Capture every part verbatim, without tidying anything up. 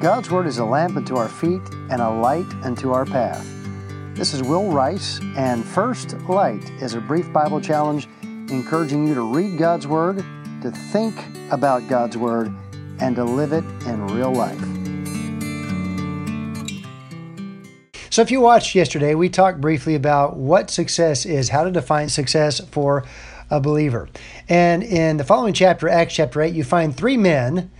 God's Word is a lamp unto our feet and a light unto our path. This is Will Rice, and First Light is a brief Bible challenge encouraging you to read God's Word, to think about God's Word, and to live it in real life. So if you watched yesterday, we talked briefly about what success is, how to define success for a believer. And in the following chapter, Acts chapter eight, you find three men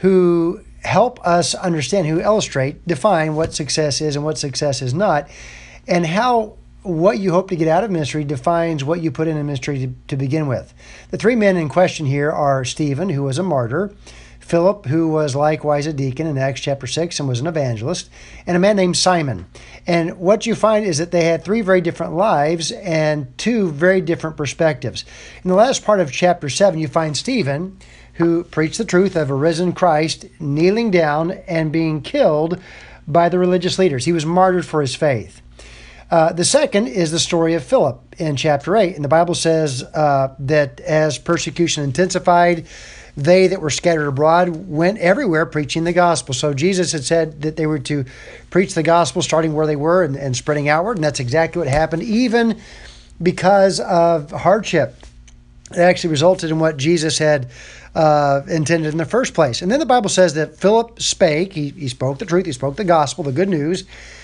who help us understand, who illustrate, define what success is and what success is not, and how what you hope to get out of ministry defines what you put in a ministry to, to begin with. The three men in question here are Stephen, who was a martyr, Philip, who was likewise a deacon in Acts chapter six and was an evangelist, and a man named Simon. And what you find is that they had three very different lives and two very different perspectives. In the last part of chapter seven, you find Stephen, who preached the truth of a risen Christ, kneeling down and being killed by the religious leaders. He was martyred for his faith. Uh, the second is the story of Philip in chapter eight. And the Bible says uh, that as persecution intensified, they that were scattered abroad went everywhere preaching the gospel. So Jesus had said that they were to preach the gospel starting where they were and, and spreading outward. And that's exactly what happened, even because of hardship. It actually resulted in what Jesus had uh, intended in the first place. And then the Bible says that Philip spake. He, he spoke the truth. He spoke the gospel, the good news.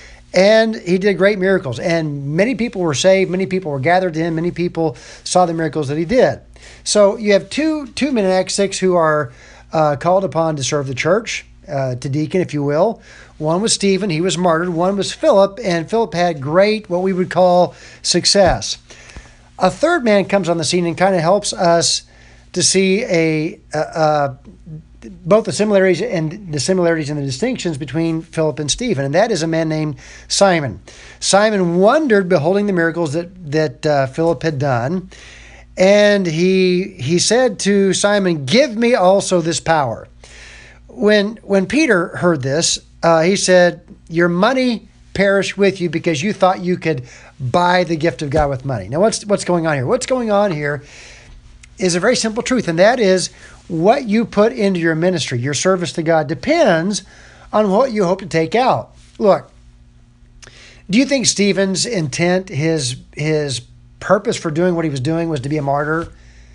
And he did great miracles. And many people were saved. Many people were gathered to him. Many people saw the miracles that he did. So you have two, two men in Acts six who are uh, called upon to serve the church, uh, to deacon, if you will. One was Stephen. He was martyred. One was Philip. And Philip had great, what we would call, success. A third man comes on the scene and kind of helps us to see a, a, a both the similarities and the similarities and the distinctions between Philip and Stephen, and that is a man named Simon. Simon wondered, beholding the miracles that that uh, Philip had done, and he he said to Simon, "Give me also this power." When when Peter heard this, uh, he said, "Your money perish with you because you thought you could buy the gift of God with money." Now, what's what's going on here? What's going on here is a very simple truth, and that is what you put into your ministry, your service to God, depends on what you hope to take out. Look, do you think Stephen's intent, his his purpose for doing what he was doing was to be a martyr,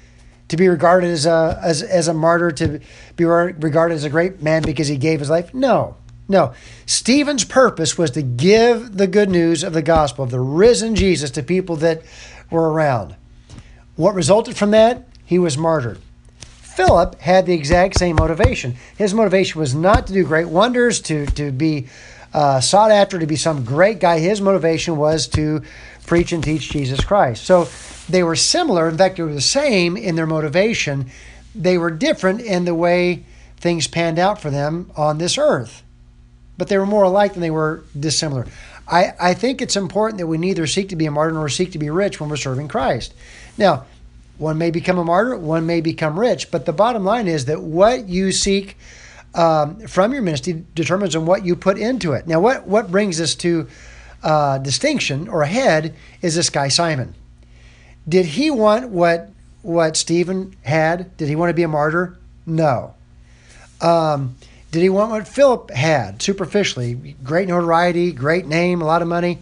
to be regarded as a as, as a martyr, to be regarded as a great man because he gave his life? No. No, Stephen's purpose was to give the good news of the gospel, of the risen Jesus, to people that were around. What resulted from that? He was martyred. Philip had the exact same motivation. His motivation was not to do great wonders, to, to be uh, sought after, to be some great guy. His motivation was to preach and teach Jesus Christ. So they were similar. In fact, they were the same in their motivation. They were different in the way things panned out for them on this earth. But they were more alike than they were dissimilar. I, I think it's important that we neither seek to be a martyr nor seek to be rich when we're serving Christ. Now, one may become a martyr, one may become rich, but the bottom line is that what you seek um, from your ministry determines on what you put into it. Now, what, what brings us to uh, distinction or ahead is this guy, Simon. Did he want what, what Stephen had? Did he want to be a martyr? No. Um... Did he want what Philip had, superficially? Great notoriety, great name, a lot of money?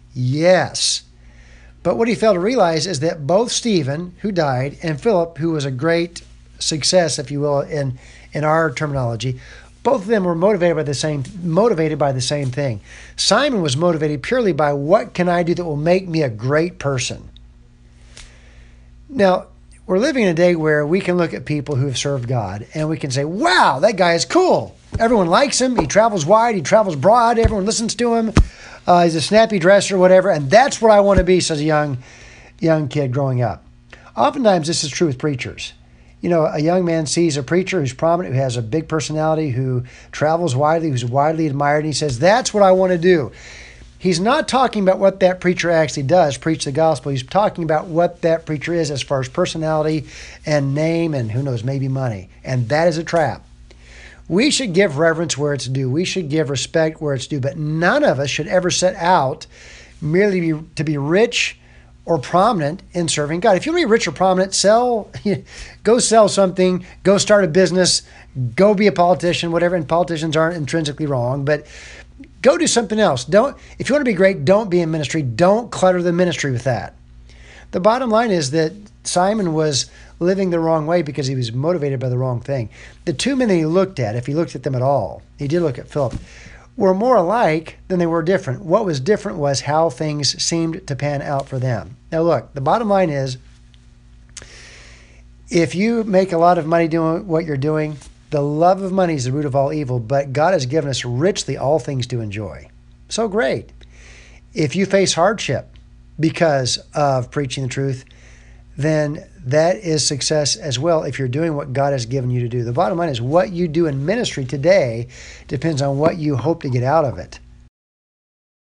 Yes. But what he failed to realize is that both Stephen, who died, and Philip, who was a great success, if you will, in, in our terminology, both of them were motivated by the same motivated by the same thing. Simon was motivated purely by, what can I do that will make me a great person? Now, we're living in a day where we can look at people who have served God and we can say, wow, that guy is cool. Everyone likes him. He travels wide. He travels broad. Everyone listens to him. Uh, he's a snappy dresser, whatever. And that's what I want to be, says a young, young kid growing up. Oftentimes, this is true with preachers. You know, a young man sees a preacher who's prominent, who has a big personality, who travels widely, who's widely admired, and he says, that's what I want to do. He's not talking about what that preacher actually does, preach the gospel. He's talking about what that preacher is as far as personality and name and, who knows, maybe money. And that is a trap. We should give reverence where it's due. We should give respect where it's due. But none of us should ever set out merely to be, to be rich or prominent in serving God. If you want to be rich or prominent, sell, go sell something, go start a business, go be a politician, whatever. And politicians aren't intrinsically wrong, but go do something else. Don't, if you want to be great, don't be in ministry. Don't clutter the ministry with that. The bottom line is that Simon was living the wrong way because he was motivated by the wrong thing. The two men that he looked at, if he looked at them at all, he did look at Philip, were more alike than they were different. What was different was how things seemed to pan out for them. Now look, the bottom line is, if you make a lot of money doing what you're doing, the love of money is the root of all evil, but God has given us richly all things to enjoy. So great. If you face hardship because of preaching the truth, then that is success as well if you're doing what God has given you to do. The bottom line is what you do in ministry today depends on what you hope to get out of it.